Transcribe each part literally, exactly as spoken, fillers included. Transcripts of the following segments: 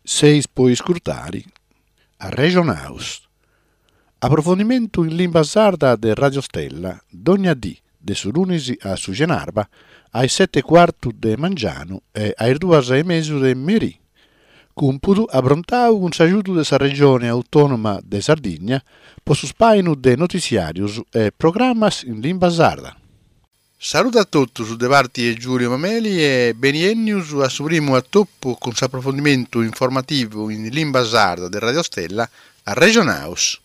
Seis puoi scrutare a Regionaus. Approfondimento in lingua sarda de Radio Stella, dogna dì, de su lunisi a su Genarba, ai sette quartu de Mangiano e ai duas e mesu de Meri. Cumpudu abrontau un sagiuto de sa regione autonoma de Sardigna, po su spainu de noticiarius e programmas in lingua sarda. Saluto a tutti su De Varti e Giulio Mameli e beniennius a su primo attoppo con su approfondimento informativo in lingua sarda de Radio Stella a Regionaus.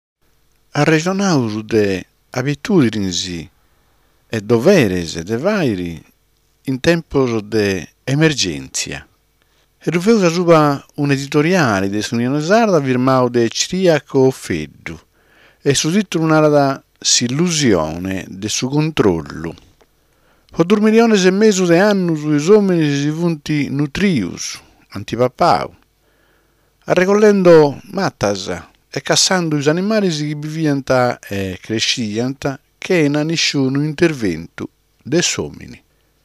A Regionaus de abitudini e doveres e devairi in tempo de emergenza. E doveva suba un editoriale de Unione Sarda firmato de Ciriaco Feddu e su titolo un'arada s'illusione de su controllo. Ho due milioni e mezzo di anni sui uomini si punti nutrius, antipapau, arrecollendo mattas e cassando i animali che viviano e cresciano che non nessun intervento dei uomini.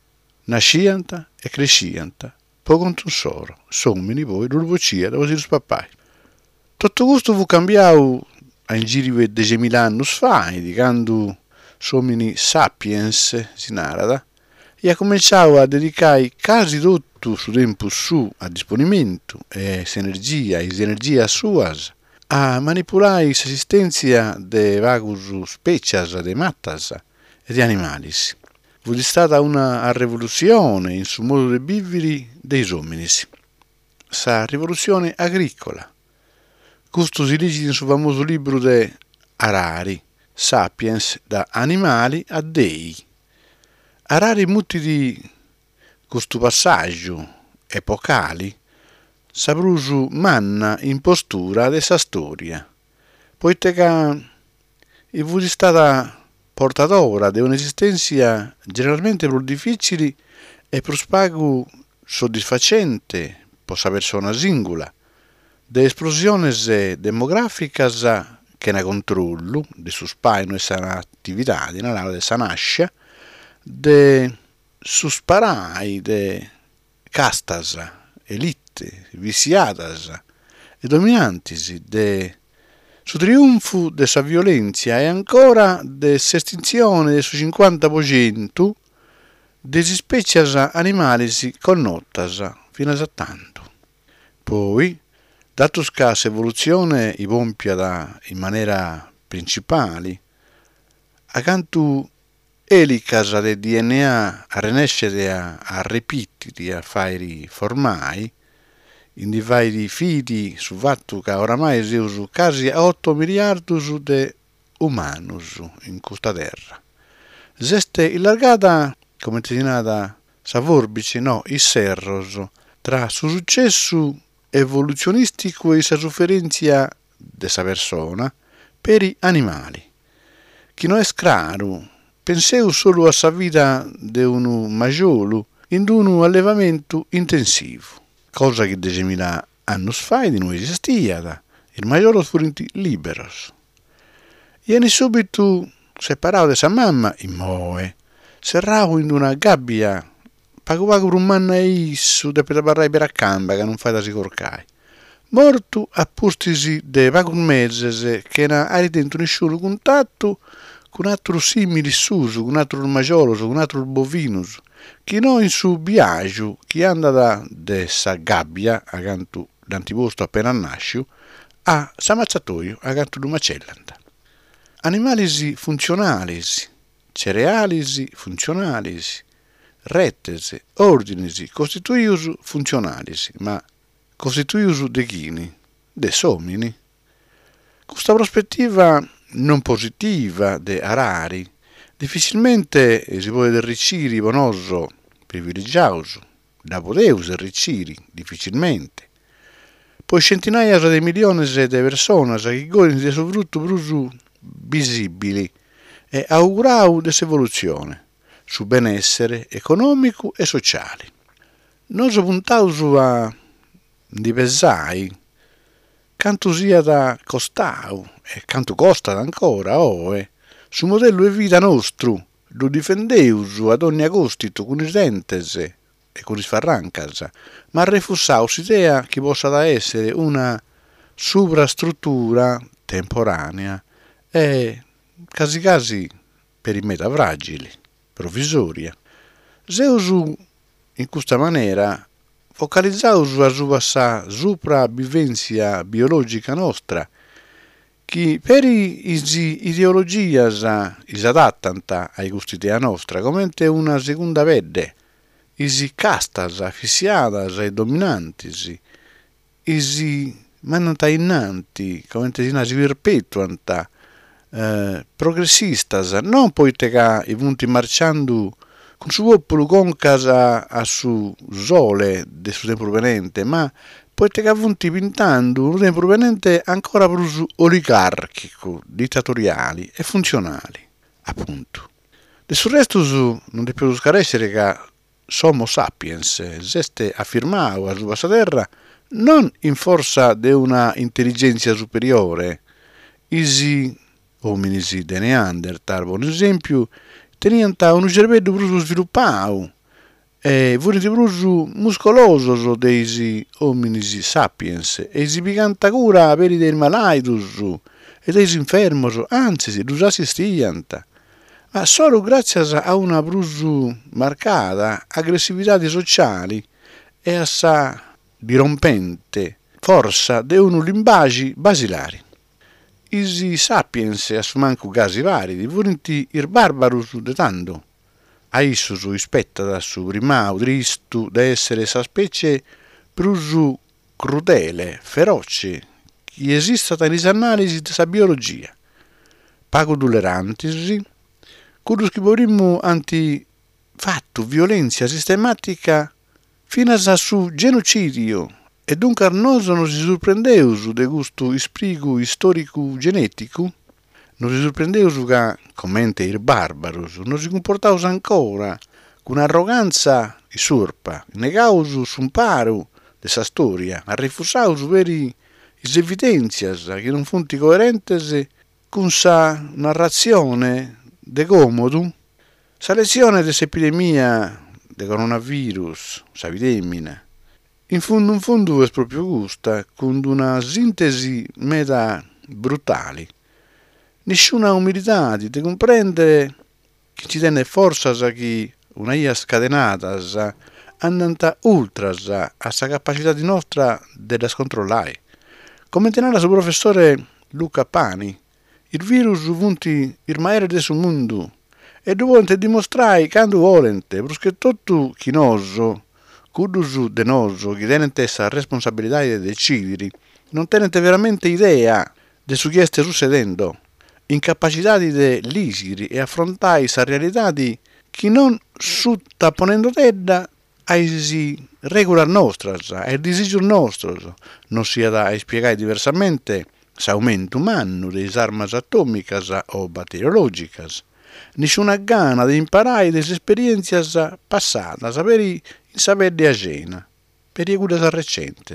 Nasciano e cresciano, poi con un solo, uomini poi l'urvocia da così pappai. Tutto questo fu cambiato in giri di diecimila anni fa, di quando uomini sapiens si narada, e ha cominciato a dedicare quasi tutto su tempo su a disponimento e energia, e energia sua a manipolare l'esistenza de vagus species, de mattas e di animali. Fu stata una rivoluzione in su modo di vivere dei uomini. Sa rivoluzione agricola. Questo si legge in suo famoso libro de Harari, Sapiens, da animali a dei. Harari muti di questo passaggio epocali saprusu manna in postura dessa storia, poiché che fu stata portatora di un'esistenza generalmente più difficile e per spago soddisfacente per la persona singola, de esplosioni demografiche che ne controllo, di su spaino e sana attività, di nella de sanascia, de susparai de castas, elite, viciatas e dominantis, de su triunfo de sa violenza e ancora de s'estinzione de su cinquanta per cento de species animalis connotas fino a tanto. Poi, dato che l'evoluzione i pompia da, in maniera principale, accanto elicas del D N A a rinascere a, a ripetiti, a fare formai, in di vari fidi su fatto che oramai siamo quasi a otto miliardi di umanus in questa terra. Zeste illargata, come ti nata, sa vorbice, no, i serros, tra su successo evoluzionistico e sa sofferenza dessa persona per i animali. Chi non è scraro, penseu solo a sa vita di un maggiolo in un allevamento intensivo, cosa che diecimila anni fa di non esistia, il maggiolo furono liberos. Ieni subito separato da sa mamma, in moe, serravo in una gabbia, pago pago per un manna e issu, da per barrai per a camba, che non fai da si corcai. Morto a postisi de pago meses, che non ha dentro nessun contatto con altro simili suso, con altro maggiolo, con altro bovinus, che non in su viaggio, che anda da dessa gabbia, accanto l'antiposto appena nasce, a s'ammazzatoio, accanto di macellanta. Animalis funzionalis, cerealis funzionalis, rettes, ordinis, costituius funzionalis, ma costituius de chini, de somini. Questa prospettiva non positiva de Harari difficilmente si può arricchire bonoso privilegiato, da podeus arricchire difficilmente. Poi centinaia di milioni di persone che godono di suo frutto più visibili e augurau dessa evoluzione su benessere economico e sociale. Noi puntaus a di pesai canto sia da costau e canto costa ancora oe su modello de vita nostro lo difendeus ad ogni agostito con i dentes e così sfarrancas, ma refusau l'idea che possa essere una sovrastruttura temporanea e quasi quasi per i meta fragili, provvisoria. Se uso in questa maniera focalizzau sulla sua sopravvivenza biologica nostra, che per i ideologias si adattano ai gusti della nostra, come una seconda vede, si castas, fissiadas e dominanti, si mandano innanti, come si perpetuano, eh, progressistas, non poi che i punti marciando con su popolo con casa a su sole del suo tempo provenente, ma poi te avunti pintando un tempo provenente ancora più oligarchico, dittatoriali e funzionali, appunto. Del sul resto non è più scarescere che Homo sapiens esiste affirmato a sulla terra non in forza di una intelligenza superiore, isi hominisi de Neanderthal, per esempio, tenevano un cervello più sviluppato e volete più muscoloso dei hominisi sapiens e si picanta cura per i malaitus e dei infermos, anzi si li assistiano, ma solo grazie a una più marcata aggressività sociali e a sa dirompente forza di un limbagi basilari. I sapiens assumanco casi vari, volenti ir barbarus de tanto. A issus rispetta da su primau tristu da essere sa specie più crudele, feroce, che esista dalle analisi della biologia. Pago toleranti, quello che vorremmo anti fatto violenza sistematica fino a su genocidio. E dunque Arnoso non si sorprendeu su de gusto isprigu storico genetico, non si sorprendeu su che, commenta il barbaros, non si comportau ancora con arroganza isurpa, negau su un paro de sa storia, ma refusau su veri is evidenzias che non funti coerentes con sa narrazione de comodo, sa lezione de s'epidemia de coronavirus, sa epidemia. In fondo, in fondo è proprio gusta, con una sintesi meta brutale. Nessuna umilità di comprendere che ci tiene forza che una ia scatenata andanta ultras a sa capacità di nostra della scontrollare. Come tenera suo professore Luca Pani, il virus vunti il maere del suo mondo e dovente dimostrare quando volente, perché tutto chinoso Cudus de noso, che tenente essa responsabilità di decidere, non tenente veramente idea de su che stia succedendo, incapacitati di lisiri e affrontare questa realtà di chi non sta ponendo tedda ai regolar nostras, ai disigi nostros, non sia da spiegare diversamente l'aumento umano delle armi atomiche o batteriologicas, nessuna gana di imparare delle esperienze passate, sapere in sapere di agena, per i cure recenti,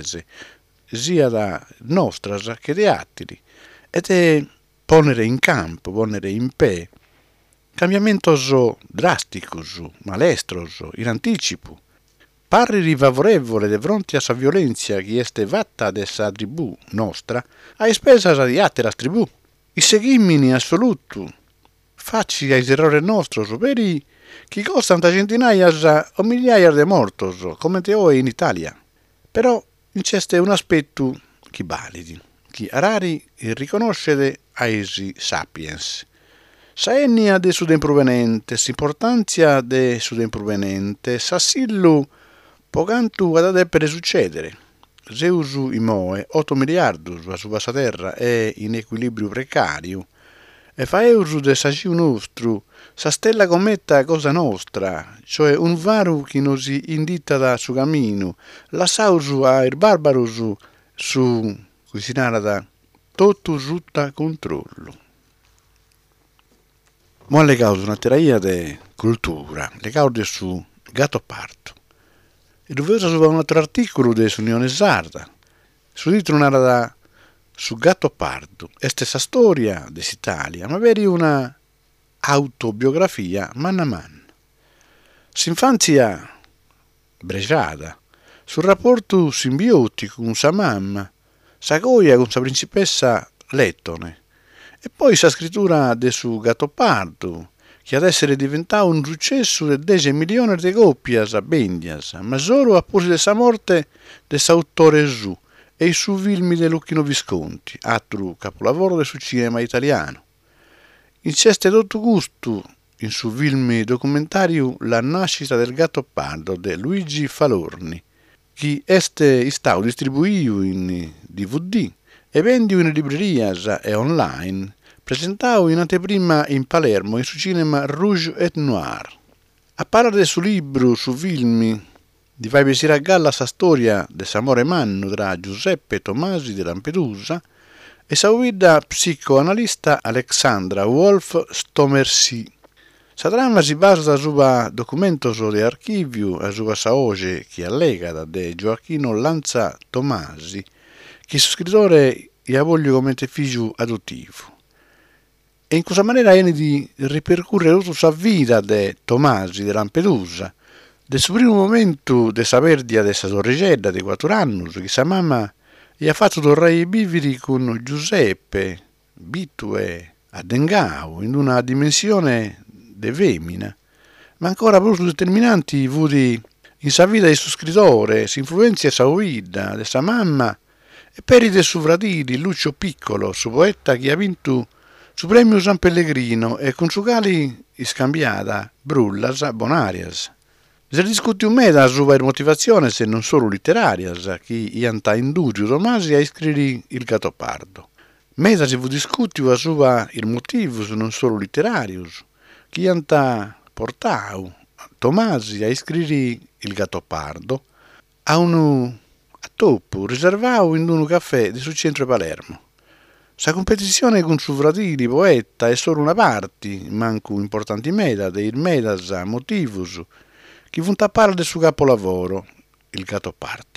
sia da nostras che di attili, ed è ponere in campo, ponere in pe, cambiamentos drasticos, malestros, in anticipo, parri favorevole di fronte a sa violenza che este vatta dessa tribù nostra, a spesa di altre tribù, i seguimini assoluto, facci ai errori nostri, superi che costano centinaia o migliaia di mortos, come te ho in Italia. Però c'è un aspetto che validi, che rari riconoscere ai sapiens. Saennia de sudemprovenente, s'importanza de sudemprovenente, s'assillu pocantu ad adepere succedere. Zeusu imoe, otto miliardus a su bassa terra è in equilibrio precario, e fa eusu de sagiu nostru, sa stella cometta cosa nostra, cioè un varu che nos indita da su cammino, la sausu a il barbarusu su cucinare da tutto sutta controllo. Ma le cause una terapia de cultura, le cause su Gattopardo. E dove su un altro articolo dell'Unione Sarda, su titolo una da su Gattopardo, e stessa storia dell'Italia, ma veri una autobiografia man a man. S'infanzia Bresciada, sul rapporto simbiotico con sa mamma, sa goia con sa principessa Lettone, e poi sa scrittura de su Gattopardo, che ad essere diventato un successo de dieci milioni di coppias a bendias, ma solo a posi de sa morte de s'autore su e i su filmi de Lucchino Visconti, altro capolavoro del su cinema italiano. In ceste tutto gusto, in su film documentario La nascita del Gattopardo de Luigi Falorni, che este stato distribuito in D V D e vendio in librerias e online, presentato in anteprima in Palermo in su cinema Rouge et Noir. A parlare del suo libro su film, di fai pensare a galla sa storia de s'amore manno tra Giuseppe Tomasi di Lampedusa e sa guida psicoanalista Alexandra Wolf Stomersi. Sa trama si basa su documentos de archivio e su sa voce che allega de Gioacchino Lanza Tomasi, che su scrittore gli ha voglio come figlio adottivo. E in questa maniera è di ripercorrere tutta sa vita de Tomasi di Lampedusa, del suo primo momento de sa perdita de sa sorricella di quattro anni, che sa mamma gli ha fatto tornare i bividi con Giuseppe, Bitue, a Dengao, in una dimensione de femmina, ma ancora più determinanti vuoti in sa vita di suo scrittore, si influenza sa vita, de sa mamma, e per del suo fratello Lucio Piccolo, suo poeta che ha vinto su premio San Pellegrino e con su cali scambiata brullas bonarias. Si discute un meta sulla motivazione se non solo letteraria, che ianta indugio Tomasi a scrivere il Gattopardo. Meta si fu discutere sulla il motivo non solo letterario, che ianta portato Tomasi a scrivere il Gattopardo a un a topo riservato in un caffè di sul centro di Palermo. Sa competizione con suo fratello poeta è solo una parte, manco importanti meta, dei metas motivus, che fu a parlare del suo capolavoro, il Gattopardo.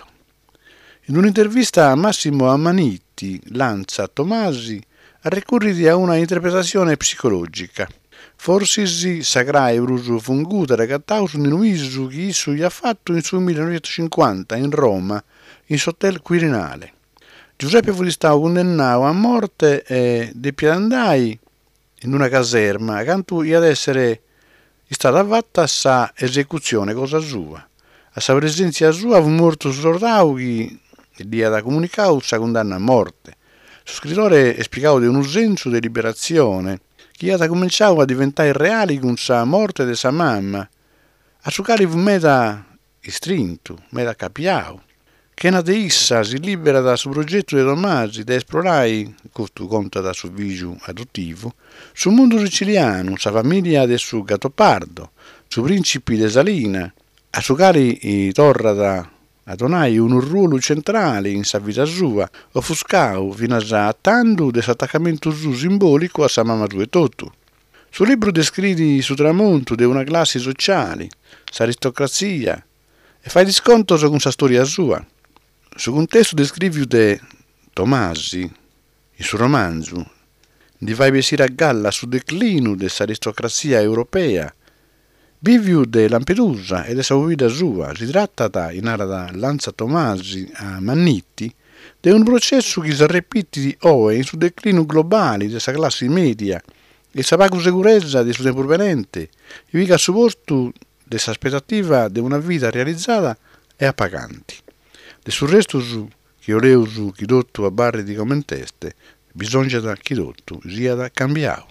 In un'intervista a Massimo Ammanitti, Lanza Tomasi ha ricorso a una interpretazione psicologica. Forse si sagrà euruso funguta regattaus in un viso che esso gli ha fatto in su millenovecentocinquanta in Roma, in Sottel Quirinale. Giuseppe fu stato condannato a morte e depiandai in una caserma, accanto ad essere stata fatta sa esecuzione cosa sua. A sa presenza sua fu morto su sordato che gli ha comunicato sa condanna a morte. Lo scrittore è spiegato di un senso di liberazione che ha cominciato a diventare reale con sa morte di sa mamma, a su quale fu meta istrinto, meta capiato, che una deissa si libera da suo progetto di Tomasi da esplorare, questo conta da suo figlio adottivo, sul mondo siciliano, sa famiglia del suo Gattopardo, su principi de Salina, a su quale torna da a donare un ruolo centrale in sa vita sua, offuscato fino a tanto dell'attaccamento suo simbolico a sa mamma sua e tutto. Sul libro descrive su tramonto di una classe sociale, sa aristocrazia, e fa disconto con sa storia sua. Su contesto descrive de Tomasi, il suo romanzo, di fai pensare a galla sul declino dessa aristocrazia europea, Viviu de Lampedusa e de sa vita sua. Si tratta, da, in area da Lanza Tomasi a Mannitti, di un processo che si ripete di oggi sul declino globale della classe media e sa paga sicurezza del suo tempo venente, e viga a supporto della aspettativa di una vita realizzata e appagante. Del sul resto su, che io leo su chi dotto a barre di commenteste, bisogna da chi dotto sia da cambiato.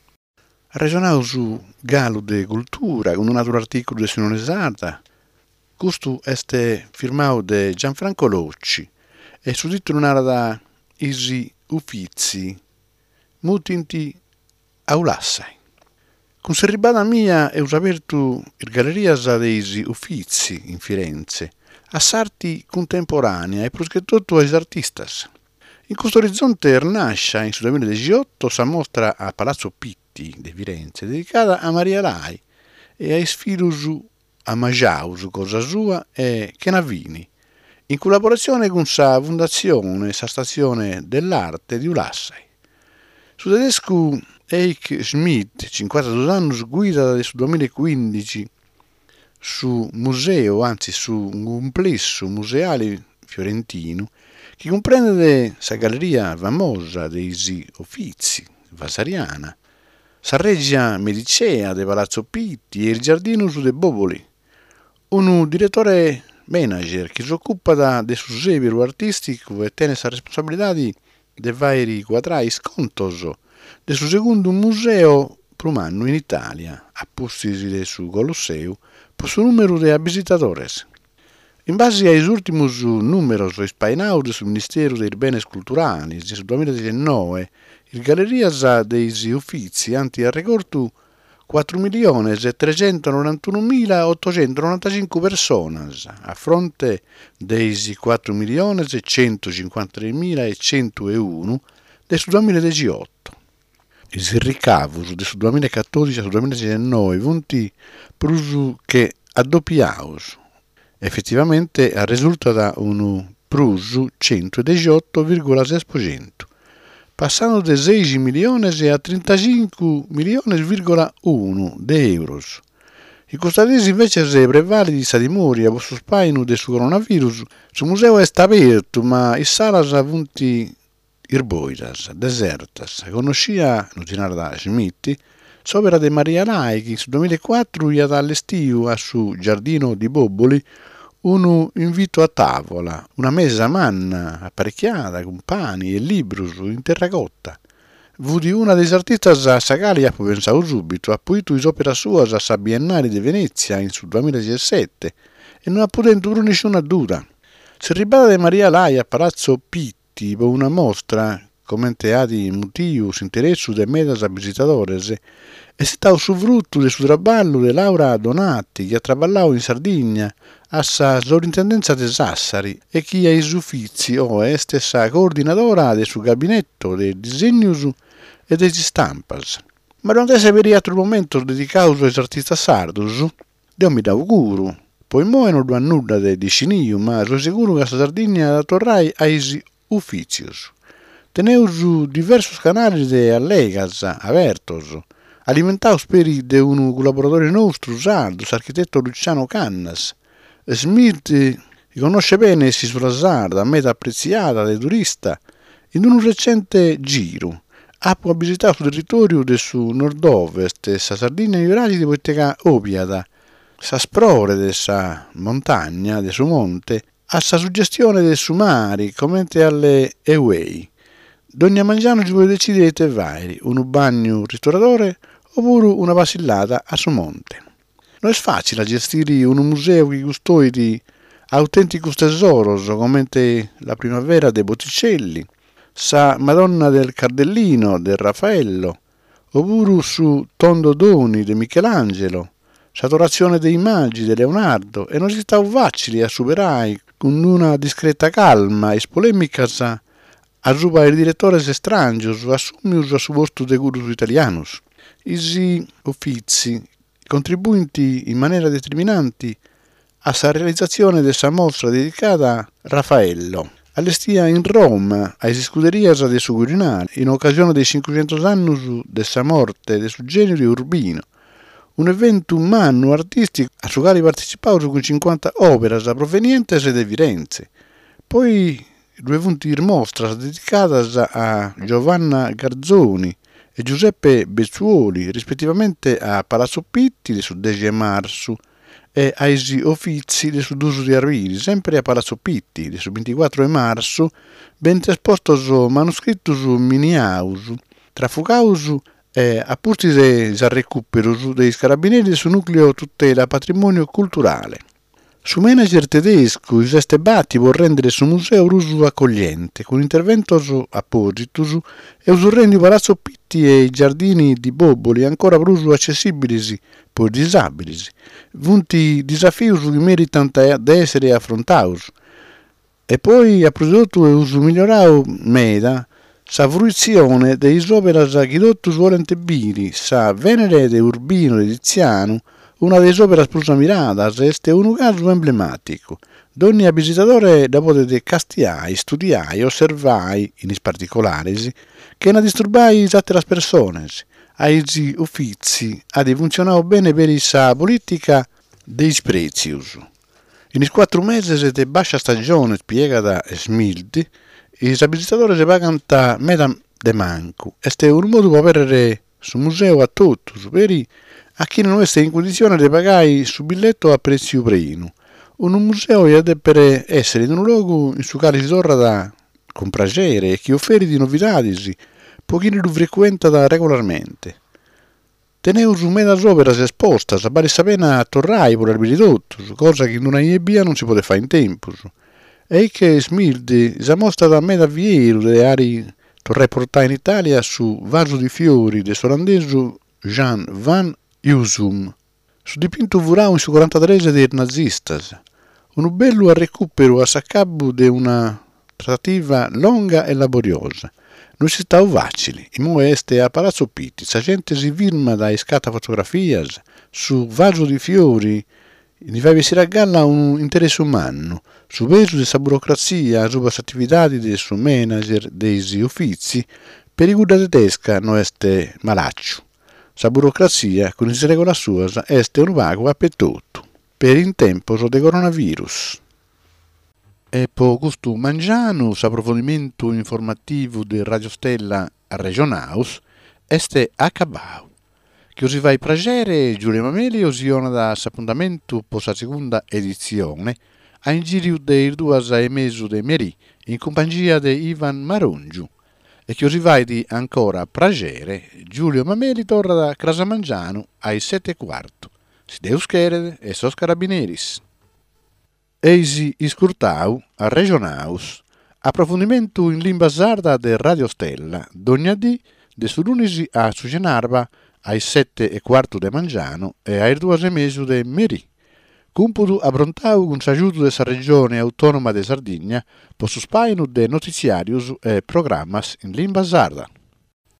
Ha ragionato su Galo de Cultura con un altro articolo di Simone Sarda. Questo è firmato da Gianfranco Locci e su titolo un'area da Isi Uffizi, mutinti aulassai. Con serribata mia è aperto il Galleria de Isi Uffizi in Firenze, a sarti contemporanea e proschetto ai artistas. In questo orizzonte nasce in duemiladiciotto sa mostra a Palazzo Pitti di Firenze dedicata a Maria Lai e ai sfilus a Magiaus, cosa sua e Chenavini, in collaborazione con sa fondazione sa stazione dell'arte di Ulassai. Su tedesco Eich Schmidt, cinquantadue anni, guida del duemilaquindici su museo, anzi su un complesso museale fiorentino che comprende la galleria famosa dei Uffizi vasariana, la reggia medicea de Palazzo Pitti e il giardino su de Boboli. Un direttore manager che si occupa da, del suo severo artistico e tiene la responsabilità di vari quadrai scontoso del suo secondo museo per un anno in Italia, appostisi su Colosseo, per suo numero di visitadores. In base ai ultimi numeri spainaudi sul Ministero dei Beni Culturali del duemiladiciannove, il Galleria dei Uffizi anti a ricordo quattro milioni e trecentonovantunomilaottocentonovantacinque persone a fronte dei quattro milioni e centocinquantatremilacentouno del duemiladiciotto. Il ricavo del duemilaquattordici al duemiladiciannove punti più che addoppiaus. Effettivamente risulta da un plus centodiciotto virgola sei per cento. Passando da sei milioni a trentacinque milioni virgola uno di euro. I costadesi invece se prevalidi sa dimori a vostro spaino del coronavirus, il museo è aperto, ma i salas avunti irboidas, desertas. Conoscia, nutinare da Schmidt, l'opera di Maria Lai che nel duemilaquattro gli ha allestito a su giardino di Boboli un invito a tavola, una mesa manna apparecchiata con pani e libri in terracotta. Fu di una dei artisti a Sagalia può pensare subito, ha potuto l'opera sua a Biennale di Venezia in sul duemiladiciassette e non ha potuto pure nessuna dura. Si ribada di Maria Lai a Palazzo Pitti per una mostra, commenteati motivos, interessu de medas visitadores, è stato su frutto del suo traballo di Laura Donati, che ha lavorato in Sardegna a sa sovrintendenza de Sassari e che ai Uffizi o è stessa coordinadora del suo gabinetto dei disegni e degli stampas. Ma non deve avere altro momento dedicato ai artisti sardos, io mi auguro. Poi mo non do nulla di cinio, ma sono sicuro che la Sardegna torrai ai Uffizi. Teneus diversi canali di allegas apertos, alimentados per de un collaboratore nostro, sardo, l'architetto Luciano Cannas. Smith che conosce bene si Sarda, meta apprezzata dai turisti, in un recente giro ha visitato il territorio del suo nord-ovest, la Sardegna in orari di Bottega Opiata, sa sprore della montagna, del suo monte, a sa suggestione del suo mare, come alle Eway. Dogna mangiano ci può decidere te vai, un bagno ristoratore oppure una passillata a suo monte. Non è facile gestire un museo che custodi autenticus tesoros come la primavera dei Botticelli, sa Madonna del Cardellino del Raffaello, oppure su Tondo Doni di Michelangelo, saturazione dei magi di Leonardo, e non si sta facile a superare con una discreta calma e polemica a ruba il direttore estrangeos, assumius a su posto de gurus italianus. Isi Uffizi contribuenti in maniera determinante alla realizzazione della mostra dedicata a Raffaello, allestita in Roma, ai scuderias del suo Quirinale, in occasione dei cinquecento anni della morte del suo genere Urbino, un evento umano artistico a cui ha partecipato con cinquanta opere provenienti da Firenze. Poi due punti mostre dedicate a Giovanna Garzoni e Giuseppe Bezzuoli, rispettivamente a Palazzo Pitti del dodici marzo e ai Uffizi del due di aprile, sempre a Palazzo Pitti del ventiquattro marzo, ben esposto su manoscritto su miniaus, trafugaus e appunti del recupero dei carabinieri del nucleo tutela patrimonio culturale. Su manager tedesco, Giuseppe Batti vuol rendere il museo ruso accogliente, con intervento appositus e usurrendi Palazzo Pitti e i giardini di Boboli ancora ruso accessibili per disabili, punti disaffios che meritano di essere affrontati. E poi ha prodotto e uso migliorato meda sa fruizione dei operas che dottus volente biri, sa Venere de Urbino de Tiziano, una delle opere più ammiradas è un caso emblematico. Ogni visitatore da poter castiare, studiare, osservare, in particolare, che non disturbare le altre persone, ai Uffizi, ha funzionato bene per la politica dei prezius. In i quattro mesi de bassa stagione spiegata e smildi, i visitatori si pagano metà de manco. Este un modo per avere su museo a tutti, veri a chi non è in condizione di pagare su biglietto a prezzo preno. Un museo deve essere in un luogo in su quale si torna da con piacere e chi offre di novità, pochino lo frequenta da regolarmente. Teneus un meda opere esposte, vale la pena tornare per il tutto, cosa che in una I E B non si può fare in tempo. E che Smildi si mostra da meda viero delle aree torre portare in Italia su vaso di fiori del olandese Jan van Husum. Su dipinto Vurau in su quarantatré dei nazisti. Un bello recupero a saccabu di una trattativa lunga e laboriosa. Non si sta facile, in mueste a Palazzo Pitti, la gente si firma da scatta fotografie su vaso di fiori, ne si regala un interesse umano, su peso della burocrazia, su attività del suo manager, dei uffizi, per i guida tedesca non è malaccio. La burocrazia, con le regole sue, è un vago per tutto, per in tempo di coronavirus. E per questo mangiano, approfondimento informativo di Radio Stella a Regionaus, este acabau. Che si va a piacere, Giulio Mameli, osiona da appuntamento per la seconda edizione, a in giro dei due e mezzo di Meri, in compagnia di Ivan Marongiu. E che si va di ancora piacere, Giulio Mameli torna da Crasamangiano ai sette e quarto. Si deus querere e sos carabineris. Eisi iscurtau a Regionaus, approfondimento in lingua sarda de Radio Stella, dogna di, de su lunisi a Sugenarba, ai sette e quarto de Mangiano e ai due e mezzo de Meri. Cumpudu abrontau con s'aiuto de sa regione autonoma de Sardegna, po su spainu de noticiarius e programmas in lingua sarda.